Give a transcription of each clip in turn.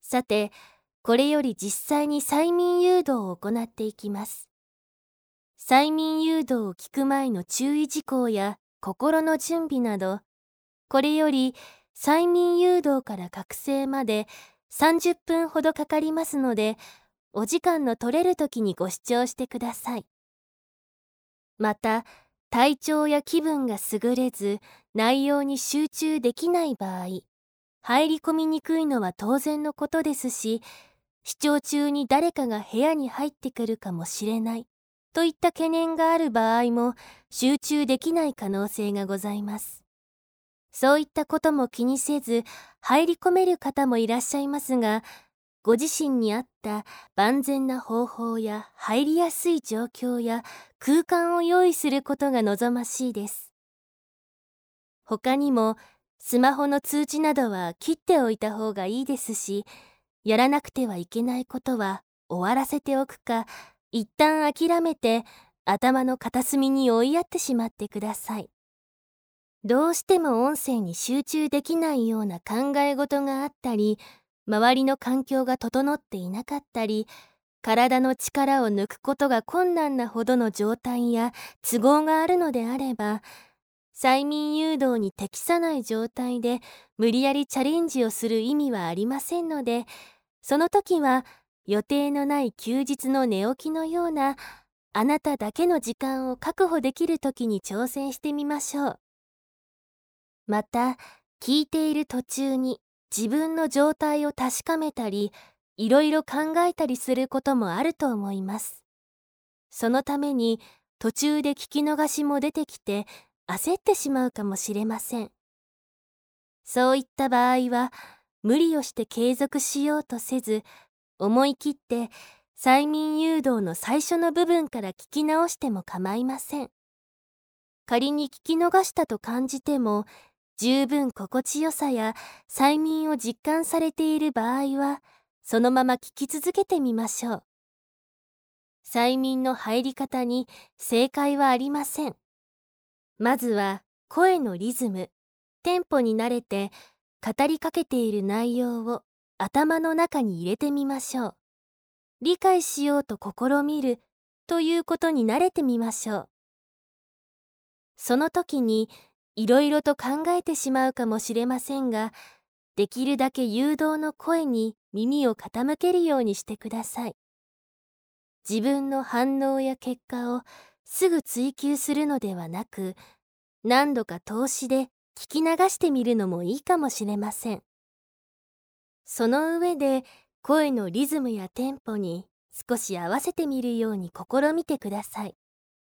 さて、これより実際に催眠誘導を行っていきます。催眠誘導を聞く前の注意事項や心の準備など、これより催眠誘導から覚醒まで30分ほどかかりますので、お時間の取れる時にご視聴してください。また、体調や気分が優れず、内容に集中できない場合、入り込みにくいのは当然のことですし、視聴中に誰かが部屋に入ってくるかもしれないといった懸念がある場合も集中できない可能性がございます。そういったことも気にせず入り込める方もいらっしゃいますが、ご自身に合った万全な方法や入りやすい状況や空間を用意することが望ましいです。他にもスマホの通知などは切っておいた方がいいですし、やらなくてはいけないことは終わらせておくか、一旦諦めて頭の片隅に追いやってしまってください。どうしても音声に集中できないような考え事があったり、周りの環境が整っていなかったり、体の力を抜くことが困難なほどの状態や都合があるのであれば、催眠誘導に適さない状態で無理やりチャレンジをする意味はありませんので、その時は予定のない休日の寝起きのようなあなただけの時間を確保できる時に挑戦してみましょう。また、聞いている途中に自分の状態を確かめたり、いろいろ考えたりすることもあると思います。そのために途中で聞き逃しも出てきて焦ってしまうかもしれません。そういった場合は無理をして継続しようとせず、思い切って催眠誘導の最初の部分から聞き直しても構いません。仮に聞き逃したと感じても、十分心地よさや催眠を実感されている場合は、そのまま聞き続けてみましょう。催眠の入り方に正解はありません。まずは声のリズム、テンポに慣れて、語りかけている内容を頭の中に入れてみましょう。理解しようと試みるということに慣れてみましょう。その時にいろいろと考えてしまうかもしれませんが、できるだけ誘導の声に耳を傾けるようにしてください。自分の反応や結果をすぐ追求するのではなく、何度か通しで聞き流してみるのもいいかもしれません。その上で声のリズムやテンポに少し合わせてみるように試みてください。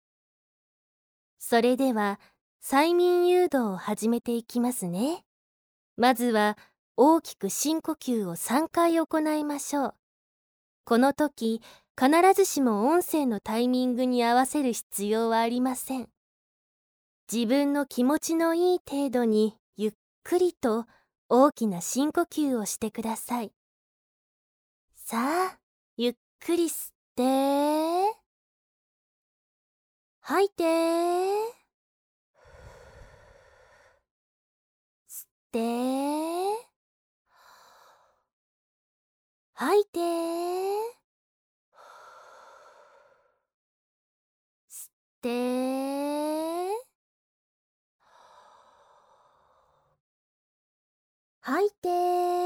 それでは催眠誘導を始めていきますね。まずは大きく深呼吸を3回行いましょう。この時、必ずしも音声のタイミングに合わせる必要はありません。自分の気持ちのいい程度にゆっくりと大きな深呼吸をしてください。さあ、ゆっくり吸って、吐いて、吸って、吐いて、吸って、吐いて。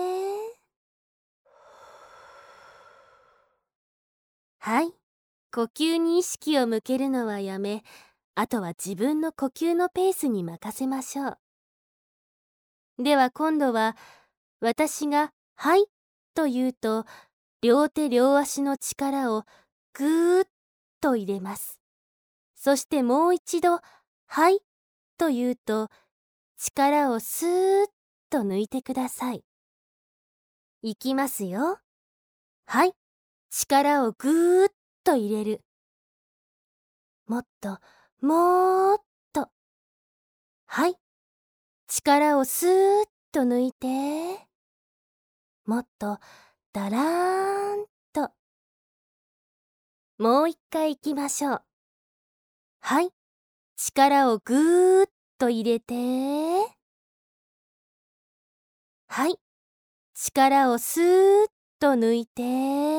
はい。呼吸に意識を向けるのはやめ、あとは自分の呼吸のペースに任せましょう。では今度は、私がはいと言うと、両手両足の力をぐーっと入れます。そしてもう一度、はいと言うと、力をスーッと抜いてください。いきますよ。はい。力をぐーっと入れる。もっと、もーっと。はい。力をスーッと抜いて。もっと、だらーんと。もう一回いきましょう。はい。力をぐーっと入れて。はい。 力をスーッと抜いて、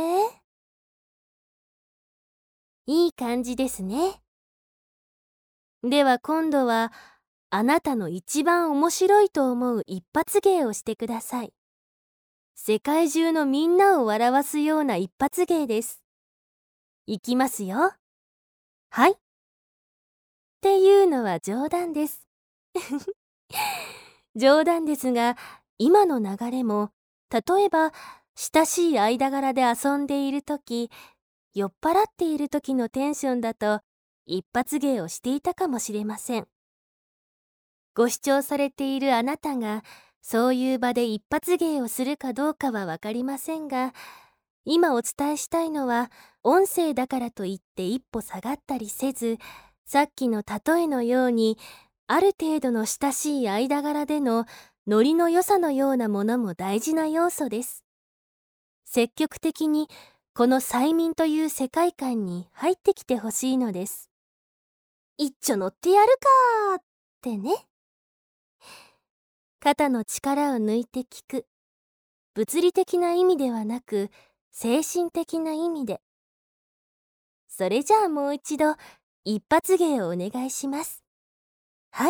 いい感じですね。では今度は、あなたの一番面白いと思う一発芸をしてください。世界中のみんなを笑わすような一発芸です。いきますよ。はい。っていうのは冗談です。冗談ですが、今の流れも、例えば、親しい間柄で遊んでいるとき、酔っ払っているときのテンションだと、一発芸をしていたかもしれません。ご視聴されているあなたが、そういう場で一発芸をするかどうかはわかりませんが、今お伝えしたいのは、音声だからといって一歩下がったりせず、さっきの例えのように、ある程度の親しい間柄でのノリの良さのようなものも大事な要素です。積極的にこの催眠という世界観に入ってきてほしいのです。一丁乗ってやるかーってね。肩の力を抜いて聞く。物理的な意味ではなく、精神的な意味で。それじゃあもう一度、一発芸をお願いします。はい。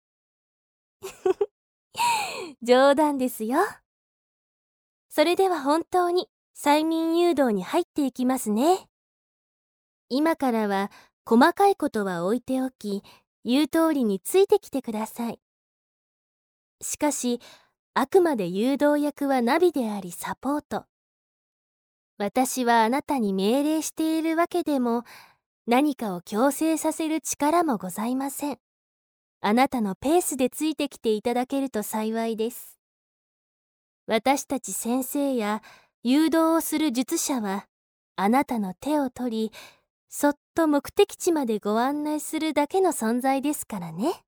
冗談ですよ。それでは本当に催眠誘導に入っていきますね。今からは細かいことは置いておき、言う通りについてきてください。しかし、あくまで誘導役はナビでありサポート。私はあなたに命令しているわけでも、何かを強制させる力もございません。あなたのペースでついてきていただけると幸いです。私たち先生や誘導をする術者は、あなたの手を取り、そっと目的地までご案内するだけの存在ですからね。